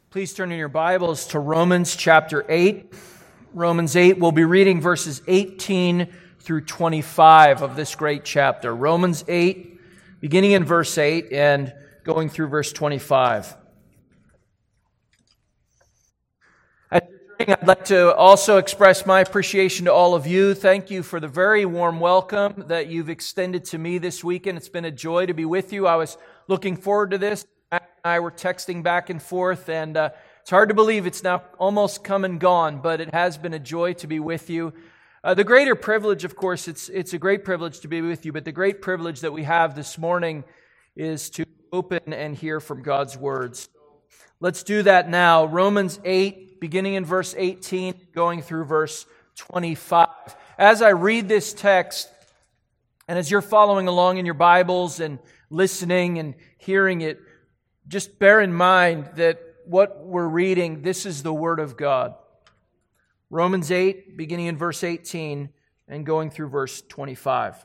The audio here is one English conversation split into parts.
Please turn in your Bibles to Romans chapter 8. Romans 8, we'll be reading verses 18 through 25 of this great chapter. Romans 8, beginning in verse 8 and going through verse 25. As you're turning, I'd like to also express my appreciation to all of you. Thank you for the very warm welcome that you've extended to me this weekend. It's been a joy to be with you. I was looking forward to this. I were texting back and forth, and it's hard to believe it's now almost come and gone, but it has been a joy to be with you. The greater privilege, of course, it's a great privilege to be with you, but the great privilege that we have this morning is to open and hear from God's words. Let's do that now. Romans 8, beginning in verse 18, going through verse 25. As I read this text, and as you're following along in your Bibles and listening and hearing it, just bear in mind that what we're reading, this is the Word of God. Romans 8, beginning in verse 18 and going through verse 25.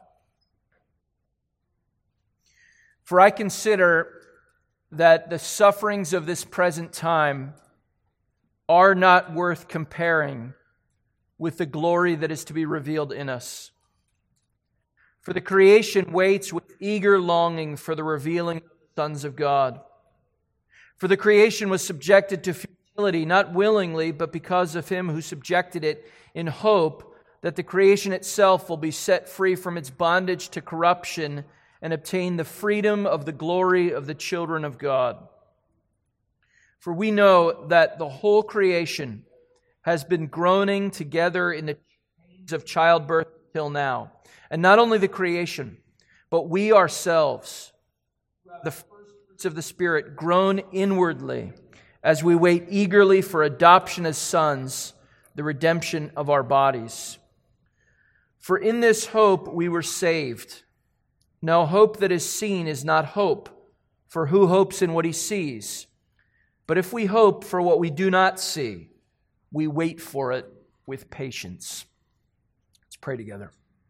For I consider that the sufferings of this present time are not worth comparing with the glory that is to be revealed in us. For the creation waits with eager longing for the revealing of the sons of God. For the creation was subjected to futility, not willingly, but because of Him who subjected it, in hope that the creation itself will be set free from its bondage to corruption and obtain the freedom of the glory of the children of God. For we know that the whole creation has been groaning together in the chains of childbirth till now. And not only the creation, but we ourselves, the of the Spirit, groan inwardly as we wait eagerly for adoption as sons, the redemption of our bodies. For in this hope we were saved. Now hope that is seen is not hope, for who hopes in what he sees? But if we hope for what we do not see, we wait for it with patience. Let's pray together.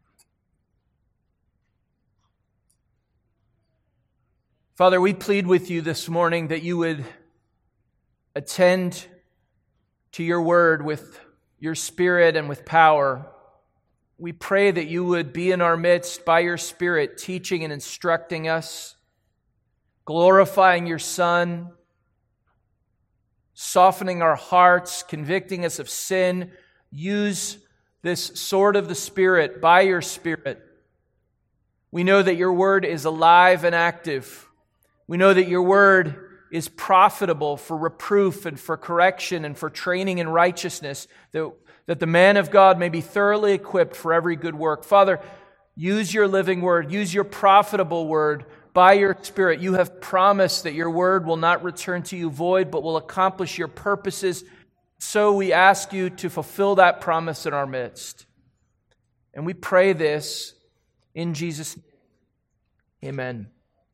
Father, we plead with you this morning that you would attend to your word with your Spirit and with power. We pray that you would be in our midst by your Spirit, teaching and instructing us, glorifying your Son, softening our hearts, convicting us of sin. Use this sword of the Spirit by your Spirit. We know that your word is alive and active. We know that your word is profitable for reproof and for correction and for training in righteousness, that the man of God may be thoroughly equipped for every good work. Father, use your living word, use your profitable word by your Spirit. You have promised that your word will not return to you void, but will accomplish your purposes. So we ask you to fulfill that promise in our midst. And we pray this in Jesus' name. Amen.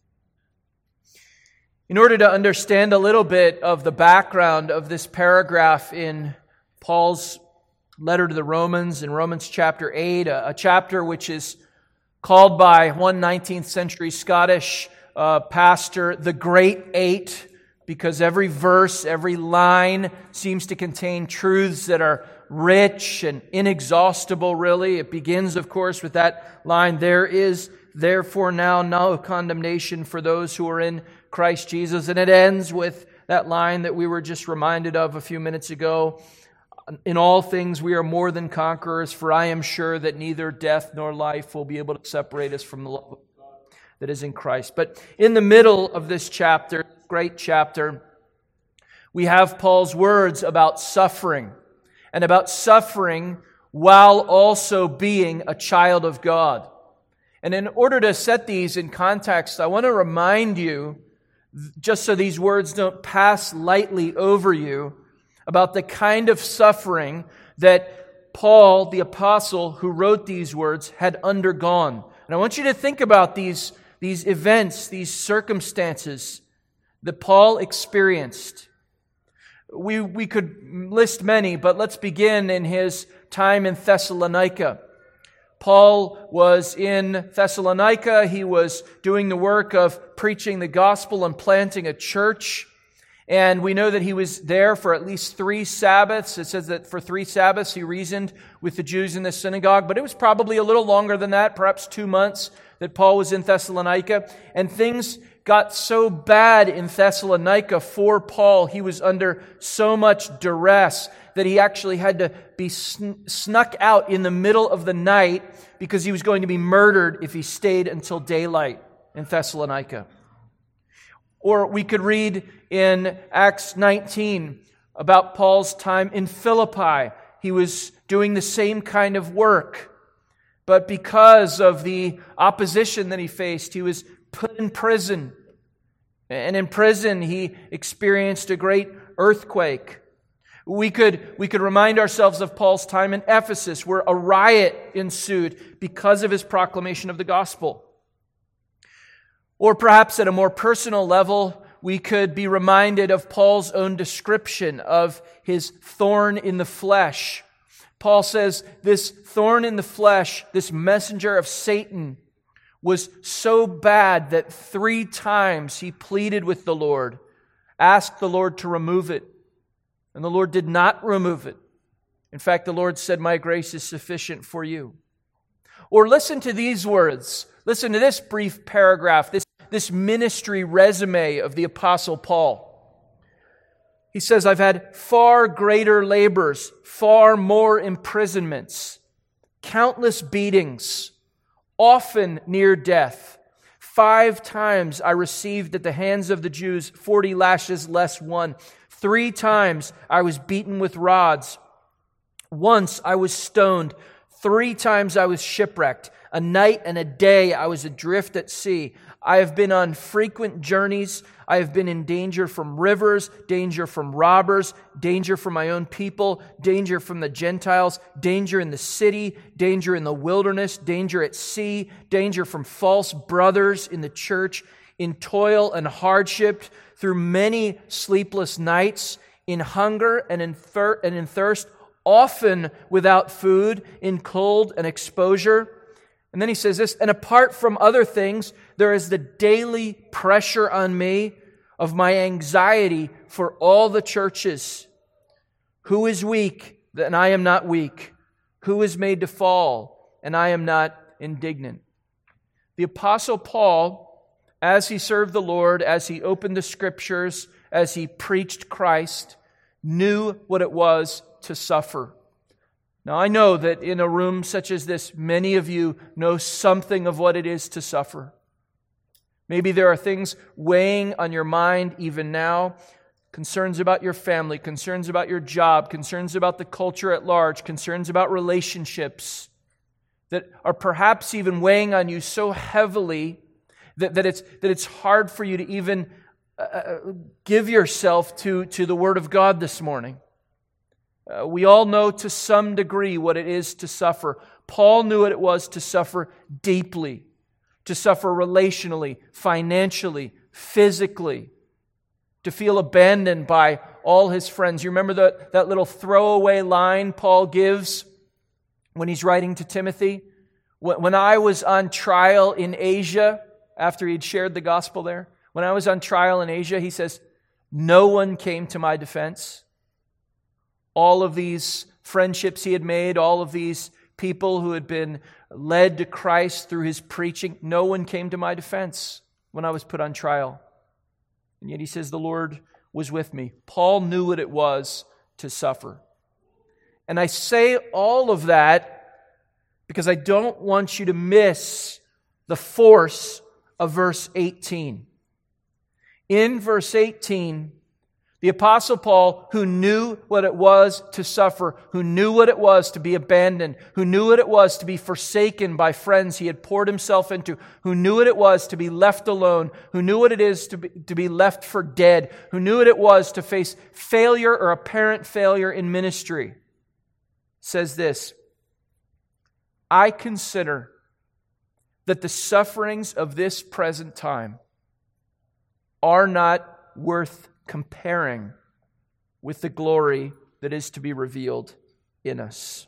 In order to understand a little bit of the background of this paragraph in Paul's letter to the Romans, in Romans chapter 8, a chapter which is called by one 19th century Scottish pastor the Great Eight, because every verse, every line seems to contain truths that are rich and inexhaustible, really. It begins, of course, with that line, "There is therefore now no condemnation for those who are in Christ Jesus." And it ends with that line that we were just reminded of a few minutes ago. "In all things we are more than conquerors, for I am sure that neither death nor life will be able to separate us from the love of God that is in Christ." But in the middle of this chapter, great chapter, we have Paul's words about suffering, and about suffering while also being a child of God. And in order to set these in context, I want to remind you, just so these words don't pass lightly over you, about the kind of suffering that Paul, the apostle who wrote these words, had undergone. And I want you to think about these events, these circumstances that Paul experienced. We could list many, but let's begin in his time in Thessalonica. Paul was in Thessalonica. He was doing the work of preaching the gospel and planting a church. And we know that he was there for at least 3 Sabbaths. It says that for 3 Sabbaths he reasoned with the Jews in the synagogue, but it was probably a little longer than that, perhaps 2 months that Paul was in Thessalonica. And things got so bad in Thessalonica for Paul. He was under so much duress that he actually had to be snuck out in the middle of the night because he was going to be murdered if he stayed until daylight in Thessalonica. Or we could read in Acts 19 about Paul's time in Philippi. He was doing the same kind of work, but because of the opposition that he faced, he was put in prison. And in prison, he experienced a great earthquake. We could remind ourselves of Paul's time in Ephesus, where a riot ensued because of his proclamation of the gospel. Or perhaps at a more personal level, we could be reminded of Paul's own description of his thorn in the flesh. Paul says, this thorn in the flesh, this messenger of Satan, was so bad that 3 times he pleaded with the Lord, asked the Lord to remove it. And the Lord did not remove it. In fact, the Lord said, my grace is sufficient for you. Or listen to these words. Listen to this brief paragraph, this ministry resume of the Apostle Paul. He says, I've had far greater labors, far more imprisonments, countless beatings, often near death. 5 times I received at the hands of the Jews 40 lashes less 1. 3 times I was beaten with rods. Once I was stoned. 3 times I was shipwrecked. A night and a day I was adrift at sea. I have been on frequent journeys. I have been in danger from rivers, danger from robbers, danger from my own people, danger from the Gentiles, danger in the city, danger in the wilderness, danger at sea, danger from false brothers in the church, in toil and hardship, through many sleepless nights, in hunger and in thirst, often without food, in cold and exposure. And then he says this, and apart from other things, there is the daily pressure on me of my anxiety for all the churches. Who is weak, and I am not weak? Who is made to fall, and I am not indignant? The Apostle Paul, as he served the Lord, as he opened the Scriptures, as he preached Christ, knew what it was to suffer. Now, I know that in a room such as this, many of you know something of what it is to suffer. Maybe there are things weighing on your mind even now, concerns about your family, concerns about your job, concerns about the culture at large, concerns about relationships that are perhaps even weighing on you so heavily that it's hard for you to even give yourself to the Word of God this morning. We all know to some degree what it is to suffer. Paul knew what it was to suffer deeply, to suffer relationally, financially, physically, to feel abandoned by all his friends. You remember that little throwaway line Paul gives when he's writing to Timothy? When I was on trial in Asia, after he'd shared the gospel there, when I was on trial in Asia, he says, no one came to my defense. All of these friendships he had made, all of these people who had been led to Christ through his preaching, no one came to my defense when I was put on trial. And yet he says, the Lord was with me. Paul knew what it was to suffer. And I say all of that because I don't want you to miss the force of verse 18. In verse 18, the Apostle Paul, who knew what it was to suffer, who knew what it was to be abandoned, who knew what it was to be forsaken by friends he had poured himself into, who knew what it was to be left alone, who knew what it is to be left for dead, who knew what it was to face failure or apparent failure in ministry, says this, I consider that the sufferings of this present time are not worth comparing with the glory that is to be revealed in us.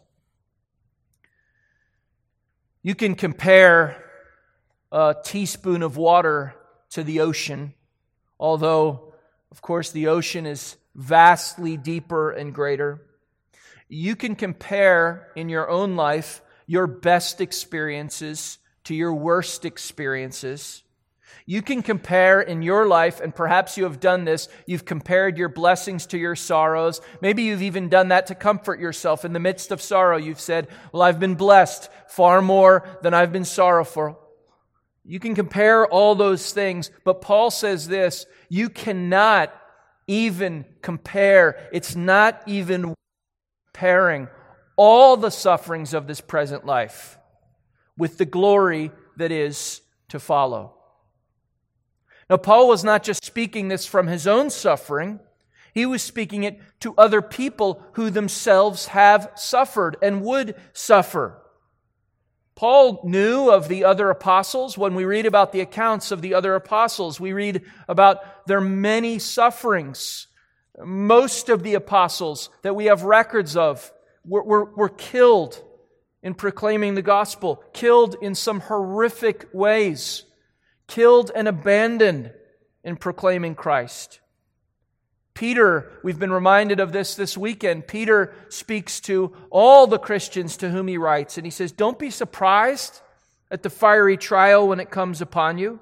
You can compare a teaspoon of water to the ocean, although Of course, the ocean is vastly deeper and greater. You can compare in your own life your best experiences to your worst experiences. You can compare in your life, and perhaps you have done this, you've compared your blessings to your sorrows. Maybe you've even done that to comfort yourself. In the midst of sorrow, you've said, well, I've been blessed far more than I've been sorrowful. You can compare all those things, but Paul says this, you cannot even compare. It's not even comparing all the sufferings of this present life with the glory that is to follow. Now, Paul was not just speaking this from his own suffering. He was speaking it to other people who themselves have suffered and would suffer. Paul knew of the other apostles. When we read about the accounts of the other apostles, we read about their many sufferings. Most of the apostles that we have records of were killed in proclaiming the gospel, killed in some horrific ways, killed and abandoned in proclaiming Christ. Peter, we've been reminded of this weekend. Peter speaks to all the Christians to whom he writes, and he says, don't be surprised at the fiery trial when it comes upon you.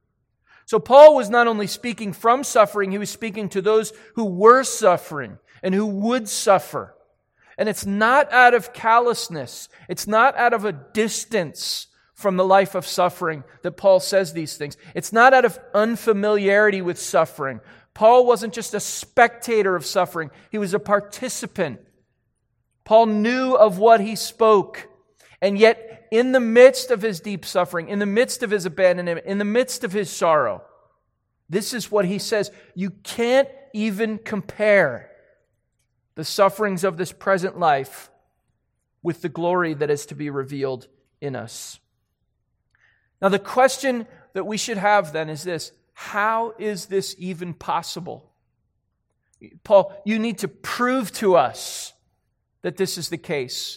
So Paul was not only speaking from suffering, he was speaking to those who were suffering and who would suffer. And it's not out of callousness. It's not out of a distance from the life of suffering that Paul says these things. It's not out of unfamiliarity with suffering. Paul wasn't just a spectator of suffering. He was a participant. Paul knew of what he spoke. And yet, in the midst of his deep suffering, in the midst of his abandonment, in the midst of his sorrow, this is what he says. You can't even compare the sufferings of this present life with the glory that is to be revealed in us. Now, the question that we should have then is this: how is this even possible? Paul, you need to prove to us that this is the case.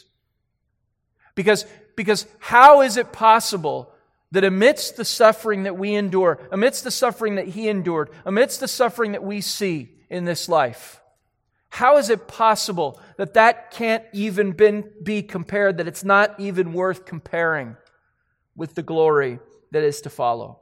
Because how is it possible that amidst the suffering that we endure, amidst the suffering that he endured, amidst the suffering that we see in this life, how is it possible that that can't even be compared, that it's not even worth comparing with the glory that is to follow?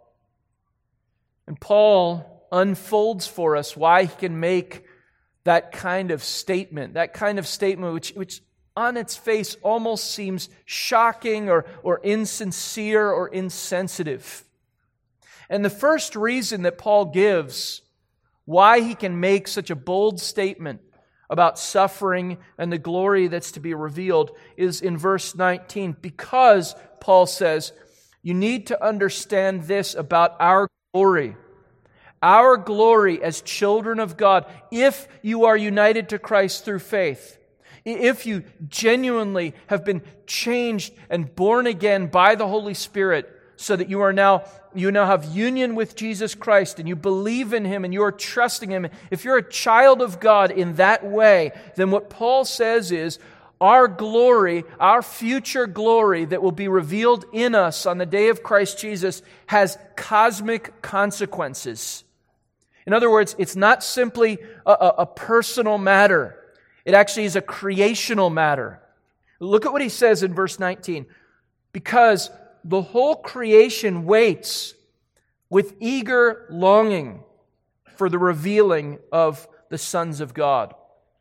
And Paul unfolds for us why he can make that kind of statement which on its face almost seems shocking or insincere or insensitive. And the first reason that Paul gives why he can make such a bold statement about suffering and the glory that's to be revealed is in verse 19. Because, Paul says, you need to understand this about our glory. Our glory as children of God, if you are united to Christ through faith, if you genuinely have been changed and born again by the Holy Spirit, so that you now have union with Jesus Christ and you believe in Him and you are trusting Him. If you're a child of God in that way, then what Paul says is our glory, our future glory that will be revealed in us on the day of Christ Jesus has cosmic consequences. In other words, it's not simply a personal matter. It actually is a creational matter. Look at what he says in verse 19. Because the whole creation waits with eager longing for the revealing of the sons of God.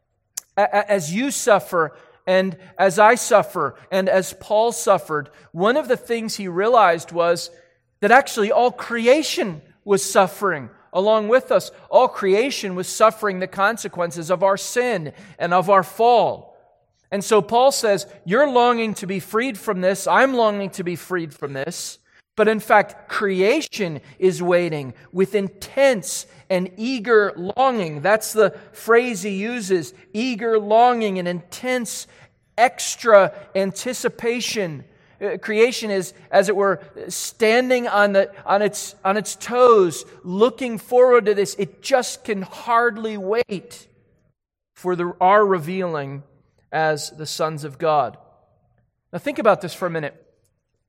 As you suffer, and as I suffer, and as Paul suffered, one of the things he realized was that actually all creation was suffering along with us. All creation was suffering the consequences of our sin and of our fall. And so Paul says, you're longing to be freed from this. I'm longing to be freed from this. But in fact, creation is waiting with intense and eager longing. That's the phrase he uses. Eager longing and intense extra anticipation. Creation is, as it were, standing on its toes, looking forward to this. It just can hardly wait for our revealing as the sons of God. Now think about this for a minute.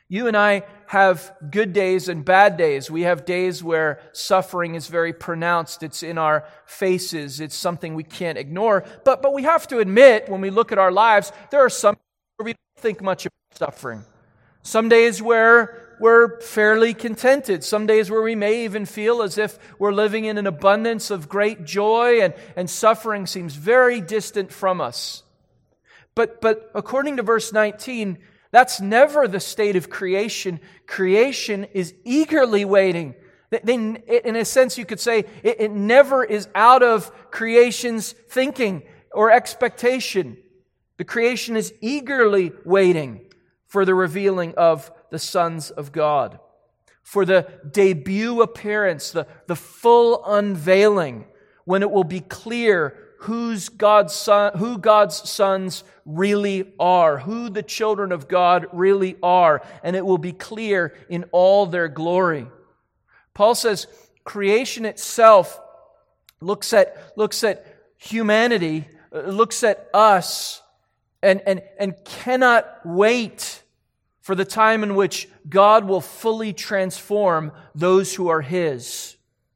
You and I have good days and bad days. We have days where suffering is very pronounced. It's in our faces. It's something we can't ignore. But we have to admit, when we look at our lives, there are some where we don't think much about suffering. Some days where we're fairly contented. Some days where we may even feel as if we're living in an abundance of great joy, and suffering seems very distant from us. But according to verse 19, that's never the state of creation. Creation is eagerly waiting. In a sense, you could say it never is out of creation's thinking or expectation. The creation is eagerly waiting for the revealing of the sons of God, for the debut appearance, the full unveiling, when it will be clear who God's sons really are, who the children of God really are, and it will be clear in all their glory. Paul says creation itself looks at humanity, looks at us, and cannot wait for the time in which God will fully transform those who are His.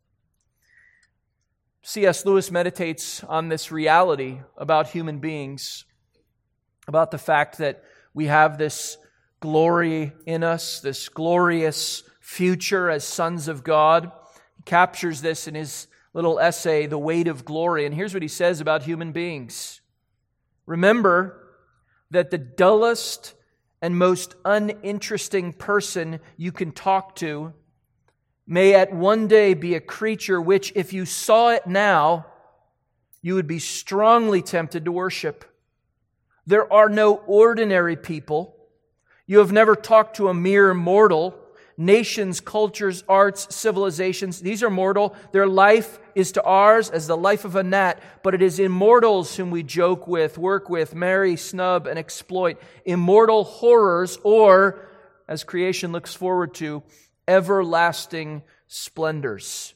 C.S. Lewis meditates on this reality about human beings, about the fact that we have this glory in us, this glorious future as sons of God. He captures this in his little essay, The Weight of Glory. And here's what he says about human beings. Remember that the dullest and most uninteresting person you can talk to may at one day be a creature which, if you saw it now, you would be strongly tempted to worship. There are no ordinary people. You have never talked to a mere mortal. Nations, cultures, arts, civilizations, these are mortal. Their life is to ours as the life of a gnat, but it is immortals whom we joke with, work with, marry, snub, and exploit. Immortal horrors, or, as creation looks forward to, everlasting splendors.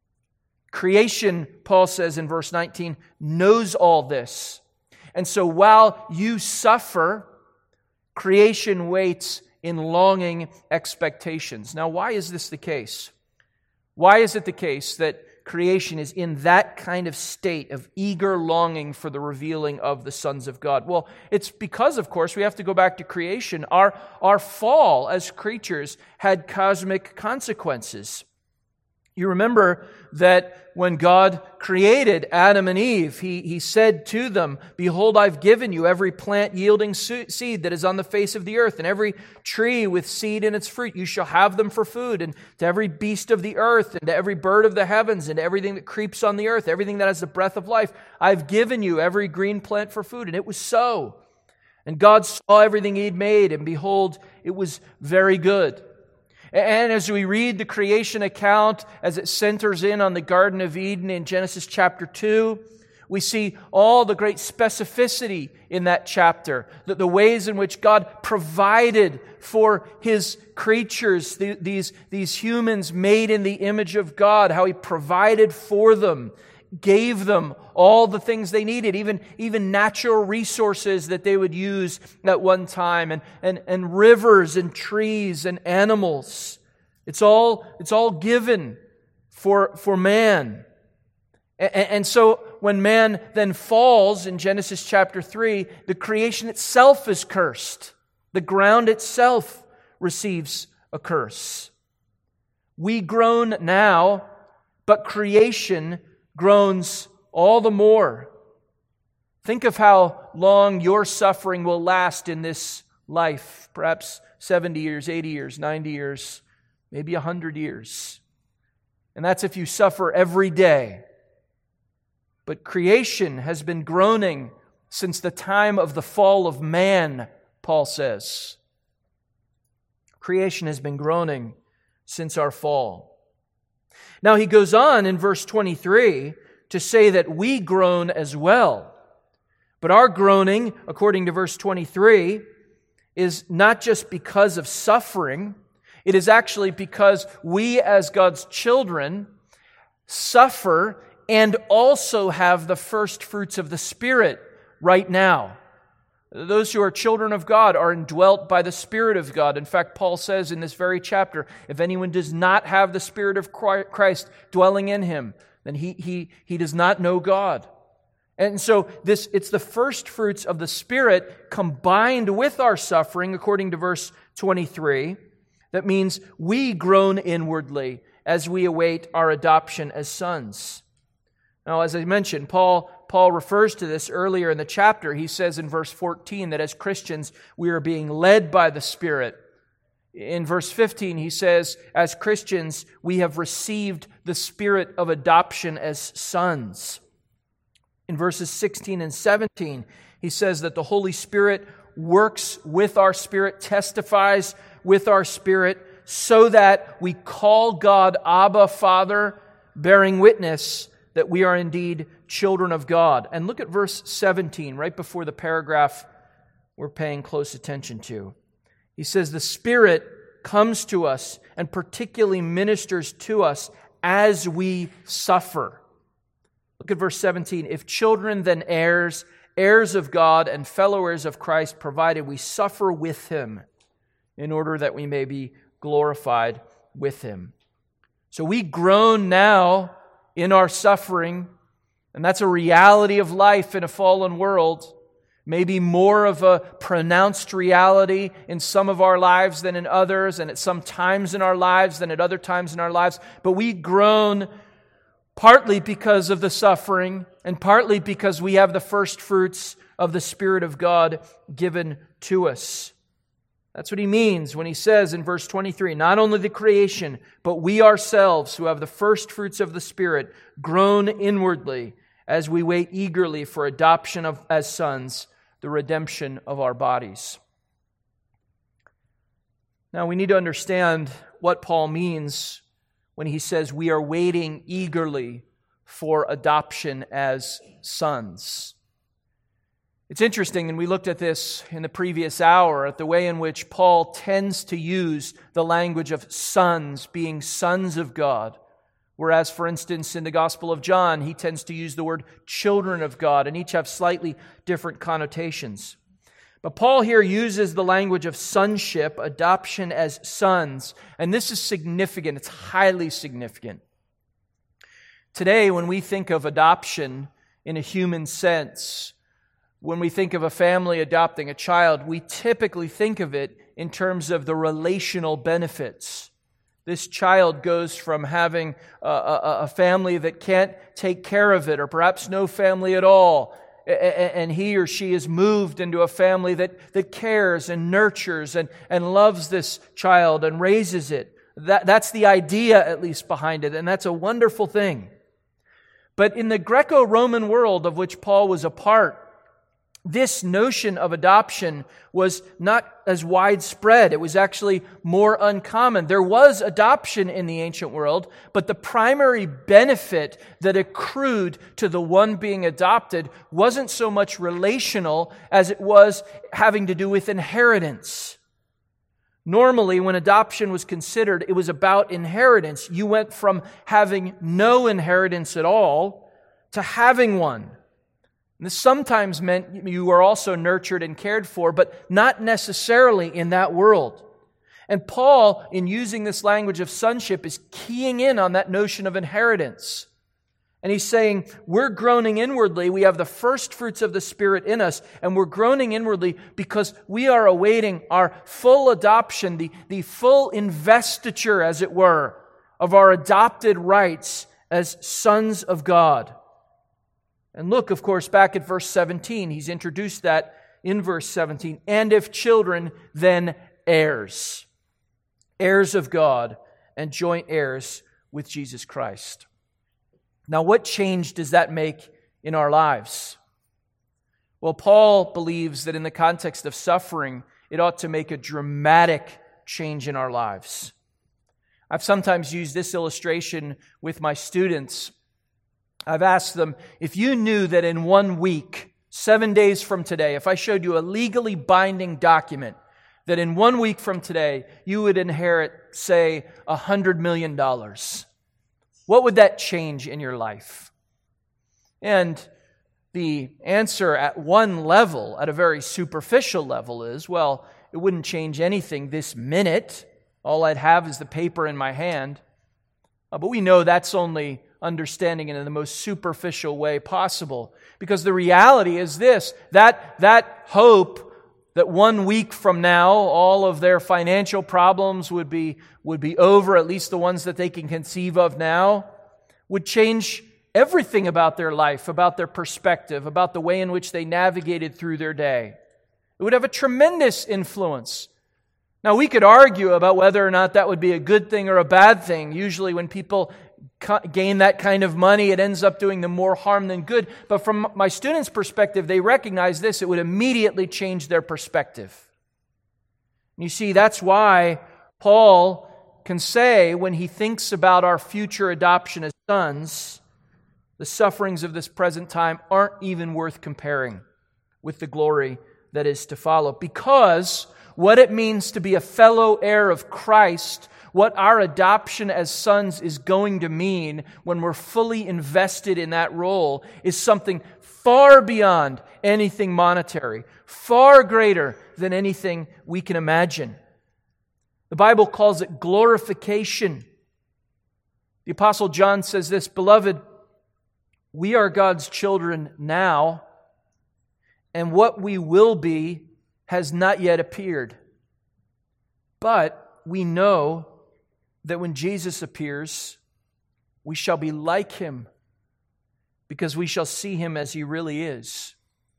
Creation, Paul says in verse 19, knows all this. And so while you suffer, creation waits in longing expectations. Now, why is this the case? Why is it the case that creation is in that kind of state of eager longing for the revealing of the sons of God? Well, it's because, of course, we have to go back to creation. Our fall as creatures had cosmic consequences. You remember that when God created Adam and Eve, He said to them, "Behold, I've given you every plant yielding seed that is on the face of the earth, and every tree with seed in its fruit. You shall have them for food, and to every beast of the earth, and to every bird of the heavens, and to everything that creeps on the earth, everything that has the breath of life, I've given you every green plant for food." And it was so. And God saw everything He'd made, and behold, it was very good. And as we read the creation account, as it centers in on the Garden of Eden in Genesis chapter 2, we see all the great specificity in that chapter, the ways in which God provided for His creatures, these humans made in the image of God, how He provided for them, gave them all the things they needed, even natural resources that they would use at one time, and rivers and trees and animals. It's all given for man. And so when man then falls in Genesis chapter 3, the creation itself is cursed. The ground itself receives a curse. We groan now, but creation groans all the more. Think of how long your suffering will last in this life. Perhaps 70 years, 80 years, 90 years, maybe 100 years. And that's if you suffer every day. But creation has been groaning since the time of the fall of man, Paul says. Creation has been groaning since our fall. Now he goes on in verse 23 to say that we groan as well. But our groaning, according to verse 23, is not just because of suffering. It is actually because we as God's children suffer and also have the first fruits of the Spirit right now. Those who are children of God are indwelt by the Spirit of God. In fact, Paul says in this very chapter, if anyone does not have the Spirit of Christ dwelling in him, then he does not know God. And so it's the first fruits of the Spirit combined with our suffering, according to verse 23. That means we groan inwardly as we await our adoption as sons. Now, as I mentioned, Paul refers to this earlier in the chapter. He says in verse 14 that as Christians, we are being led by the Spirit. In verse 15, he says, as Christians, we have received the Spirit of adoption as sons. In verses 16 and 17, he says that the Holy Spirit works with our spirit, testifies with our spirit, so that we call God Abba, Father, bearing witness that we are indeed children of God. And look at verse 17, right before the paragraph we're paying close attention to. He says, the Spirit comes to us and particularly ministers to us as we suffer. Look at verse 17. If children, then heirs, heirs of God and fellow heirs of Christ, provided we suffer with Him in order that we may be glorified with Him. So we groan now in our suffering, and that's a reality of life in a fallen world. Maybe more of a pronounced reality in some of our lives than in others, and at some times in our lives than at other times in our lives. But we groan partly because of the suffering, and partly because we have the first fruits of the Spirit of God given to us. That's what he means when he says in verse 23, not only the creation, but we ourselves who have the first fruits of the Spirit groan inwardly as we wait eagerly for adoption as sons, the redemption of our bodies. Now we need to understand what Paul means when he says we are waiting eagerly for adoption as sons. It's interesting, and we looked at this in the previous hour, at the way in which Paul tends to use the language of sons, being sons of God. Whereas, for instance, in the Gospel of John, he tends to use the word children of God, and each have slightly different connotations. But Paul here uses the language of sonship, adoption as sons, and this is significant. It's highly significant. Today, when we think of adoption in a human sense, when we think of a family adopting a child, we typically think of it in terms of the relational benefits. This child goes from having a family that can't take care of it, or perhaps no family at all, and he or she is moved into a family that cares and nurtures and loves this child and raises it. That's the idea, at least, behind it, and that's a wonderful thing. But in the Greco-Roman world of which Paul was a part, this notion of adoption was not as widespread. It was actually more uncommon. There was adoption in the ancient world, but the primary benefit that accrued to the one being adopted wasn't so much relational as it was having to do with inheritance. Normally, when adoption was considered, it was about inheritance. You went from having no inheritance at all to having one. And this sometimes meant you were also nurtured and cared for, but not necessarily in that world. And Paul, in using this language of sonship, is keying in on that notion of inheritance. And he's saying, we're groaning inwardly. We have the first fruits of the Spirit in us, and we're groaning inwardly because we are awaiting our full adoption, the full investiture, as it were, of our adopted rights as sons of God. And look, of course, back at verse 17. He's introduced that in verse 17. And if children, then heirs. Heirs of God and joint heirs with Jesus Christ. Now, what change does that make in our lives? Well, Paul believes that in the context of suffering, it ought to make a dramatic change in our lives. I've sometimes used this illustration with my students. I've asked them, if you knew that in 1 week, 7 days from today, if I showed you a legally binding document, that in 1 week from today, you would inherit, say, $100 million, what would that change in your life? And The answer at one level, at a very superficial level, is, well, it wouldn't change anything this minute. All I'd have is the paper in my hand. But we know that's only understanding it in the most superficial way possible. Because the reality is this, that hope that 1 week from now all of their financial problems would be over, at least the ones that they can conceive of now, would change everything about their life, about their perspective, about the way in which they navigated through their day. It would have a tremendous influence. Now, we could argue about whether or not that would be a good thing or a bad thing. Usually when people gain that kind of money, it ends up doing them more harm than good. But from my students' perspective, they recognize this. It would immediately change their perspective. And you see, that's why Paul can say, when he thinks about our future adoption as sons, the sufferings of this present time aren't even worth comparing with the glory that is to follow. Because what it means to be a fellow heir of Christ, what our adoption as sons is going to mean when we're fully invested in that role, is something far beyond anything monetary, far greater than anything we can imagine. The Bible calls it glorification. The Apostle John says this, "Beloved, we are God's children now, and what we will be has not yet appeared. But we know that when Jesus appears, we shall be like Him, because we shall see Him as He really is."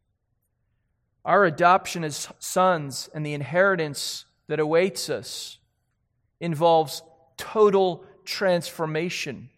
Our adoption as sons and the inheritance that awaits us involves total transformation.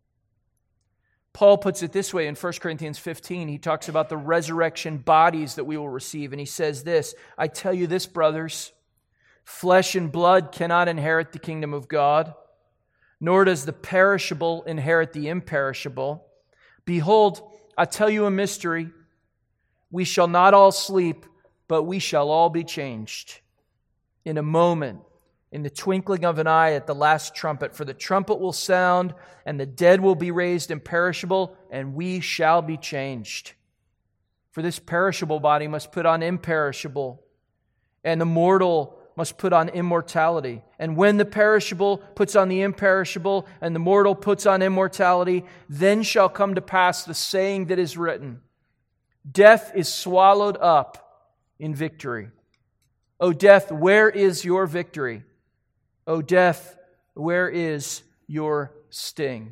Paul puts it this way in 1 Corinthians 15. He talks about the resurrection bodies that we will receive. And he says this, "I tell you this, brothers, flesh and blood cannot inherit the kingdom of God, nor does the perishable inherit the imperishable. Behold, I tell you a mystery. We shall not all sleep, but we shall all be changed. In a moment, in the twinkling of an eye, at the last trumpet. For the trumpet will sound, and the dead will be raised imperishable, and we shall be changed. For this perishable body must put on imperishable, and the mortal must put on immortality. And when the perishable puts on the imperishable, and the mortal puts on immortality, then shall come to pass the saying that is written, Death is swallowed up in victory. O death, where is your victory? O death, where is your sting?"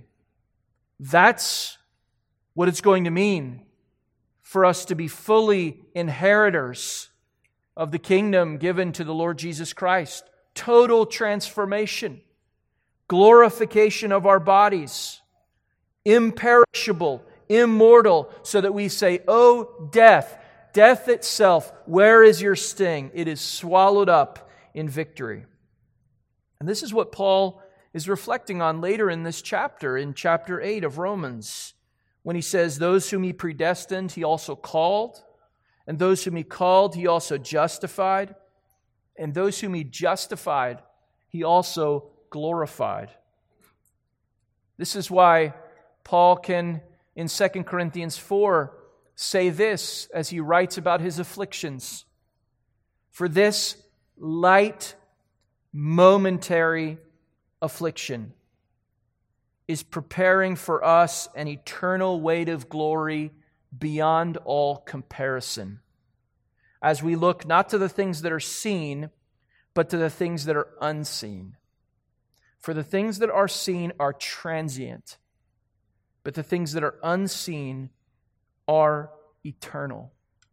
That's what it's going to mean for us to be fully inheritors of the kingdom given to the Lord Jesus Christ. Total transformation, glorification of our bodies, imperishable, immortal, so that we say, "O death, death itself, where is your sting? It is swallowed up in victory." And this is what Paul is reflecting on later in this chapter, in chapter 8 of Romans, when he says, "Those whom He predestined, He also called, and those whom He called, He also justified, and those whom He justified, He also glorified." This is why Paul can, in 2 Corinthians 4, say this as he writes about his afflictions. "For this light, momentary affliction is preparing for us an eternal weight of glory beyond all comparison, as we look not to the things that are seen, but to the things that are unseen. For the things that are seen are transient, but the things that are unseen are eternal."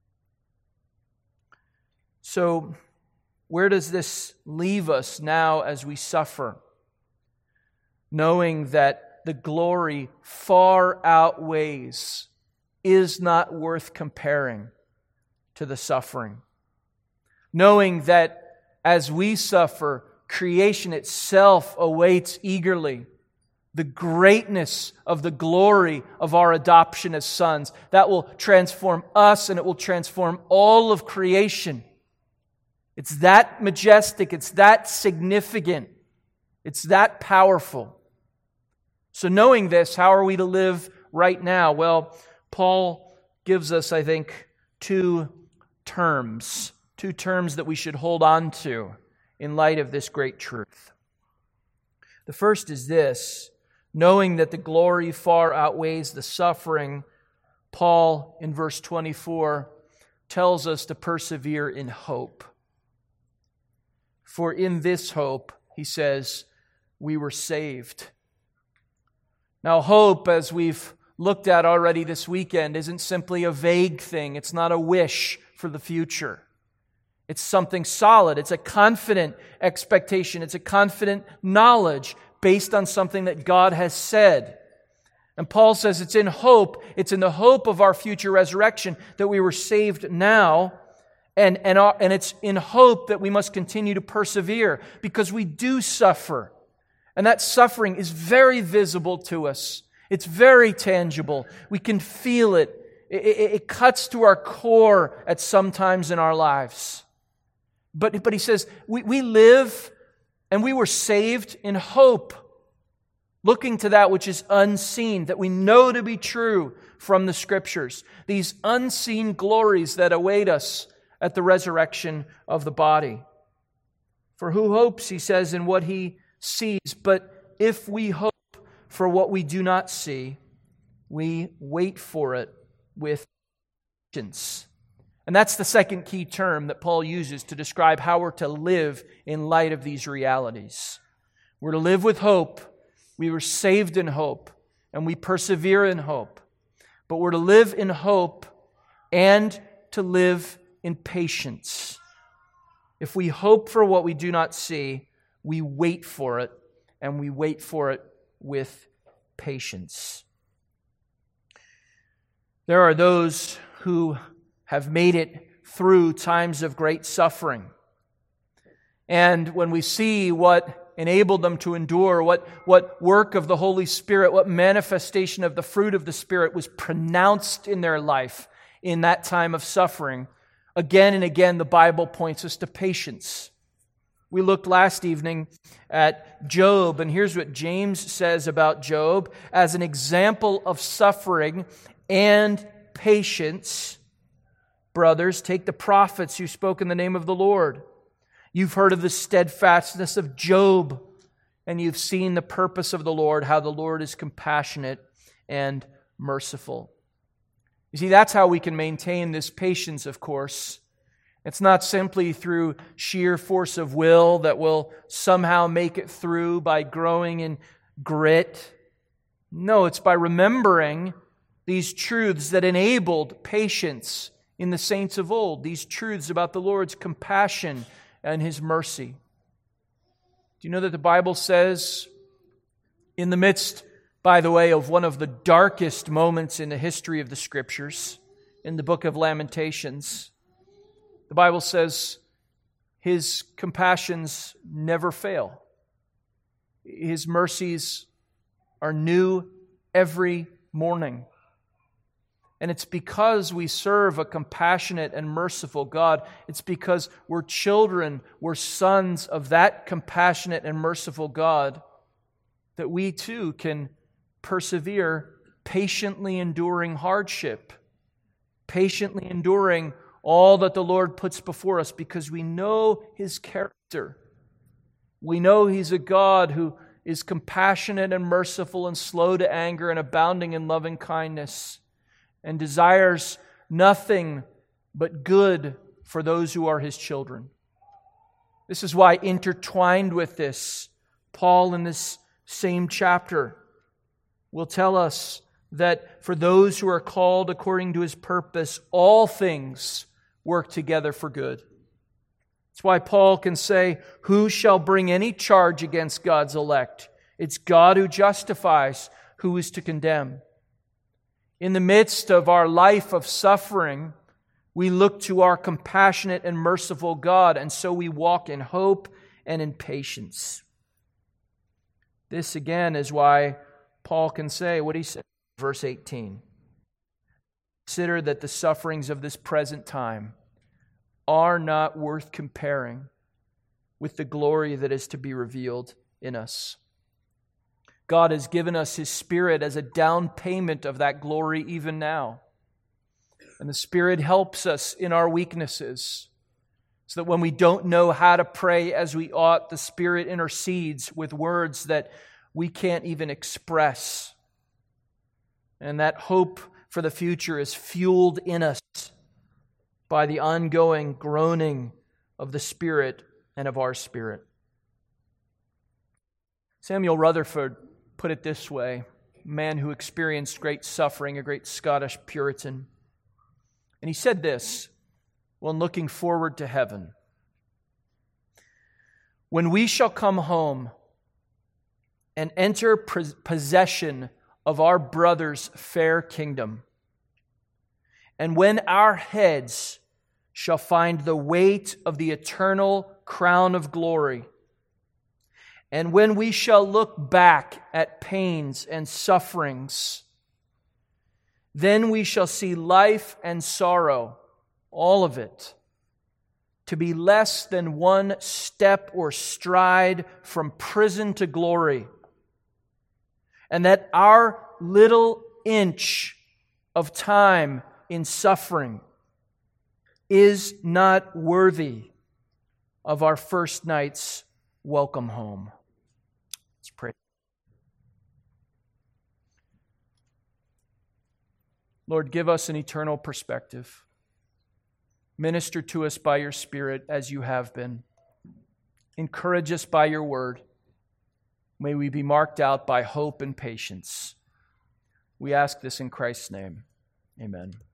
So, where does this leave us now as we suffer? Knowing that the glory far outweighs, is not worth comparing to the suffering. Knowing that as we suffer, creation itself awaits eagerly the greatness of the glory of our adoption as sons. That will transform us, and it will transform all of creation. It's that majestic, it's that significant, it's that powerful. So knowing this, how are we to live right now? Well, Paul gives us, I think, two terms that we should hold on to in light of this great truth. The first is this: knowing that the glory far outweighs the suffering, Paul, in verse 24, tells us to persevere in hope. For in this hope, he says, we were saved. Now, hope, as we've looked at already this weekend, isn't simply a vague thing. It's not a wish for the future. It's something solid. It's a confident expectation. It's a confident knowledge based on something that God has said. And Paul says it's in hope, it's in the hope of our future resurrection that we were saved now, and it's in hope that we must continue to persevere because we do suffer. And that suffering is very visible to us. It's very tangible. We can feel it. It cuts to our core at some times in our lives. But he says, we live and we were saved in hope, looking to that which is unseen, that we know to be true from the Scriptures. These unseen glories that await us at the resurrection of the body. For who hopes, he says, in what he sees? But if we hope for what we do not see, we wait for it with patience. And that's the second key term that Paul uses to describe how we're to live in light of these realities. We're to live with hope. We were saved in hope, and we persevere in hope. But we're to live in hope and to live in patience. If we hope for what we do not see, we wait for it, and we wait for it with patience. There are those who have made it through times of great suffering. And when we see what enabled them to endure, what work of the Holy Spirit, what manifestation of the fruit of the Spirit was pronounced in their life in that time of suffering, again and again the Bible points us to patience. We looked last evening at Job, and here's what James says about Job as an example of suffering and patience. Brothers, take the prophets who spoke in the name of the Lord. You've heard of the steadfastness of Job, and you've seen the purpose of the Lord, how the Lord is compassionate and merciful. You see, that's how we can maintain this patience, of course. It's not simply through sheer force of will that we'll somehow make it through by growing in grit. No, it's by remembering these truths that enabled patience in the saints of old, these truths about the Lord's compassion and His mercy. Do you know that the Bible says, in the midst, by the way, of one of the darkest moments in the history of the Scriptures, in the book of Lamentations, the Bible says His compassions never fail. His mercies are new every morning. And it's because we serve a compassionate and merciful God. It's because we're children, we're sons of that compassionate and merciful God that we too can persevere, patiently enduring hardship, patiently enduring all that the Lord puts before us because we know His character. We know He's a God who is compassionate and merciful and slow to anger and abounding in loving kindness, and desires nothing but good for those who are His children. This is why, intertwined with this, Paul in this same chapter will tell us that for those who are called according to His purpose, all things work together for good. That's why Paul can say, "Who shall bring any charge against God's elect? It's God who justifies. Who is to condemn?" In the midst of our life of suffering, we look to our compassionate and merciful God, and so we walk in hope and in patience. This again is why Paul can say what he said in verse 18. Consider that the sufferings of this present time are not worth comparing with the glory that is to be revealed in us. God has given us His Spirit as a down payment of that glory even now. And the Spirit helps us in our weaknesses, so that when we don't know how to pray as we ought, the Spirit intercedes with words that we can't even express. And that hope for the future is fueled in us by the ongoing groaning of the Spirit and of our spirit. Samuel Rutherford put it this way, a man who experienced great suffering, a great Scottish Puritan. And he said this when looking forward to heaven: "When we shall come home and enter possession of our brother's fair kingdom, and when our heads shall find the weight of the eternal crown of glory, and when we shall look back at pains and sufferings, then we shall see life and sorrow, all of it, to be less than one step or stride from prison to glory, and that our little inch of time in suffering is not worthy of our first night's welcome home." Let's pray. Lord, give us an eternal perspective. Minister to us by your Spirit as you have been. Encourage us by your word. May we be marked out by hope and patience. We ask this in Christ's name. Amen.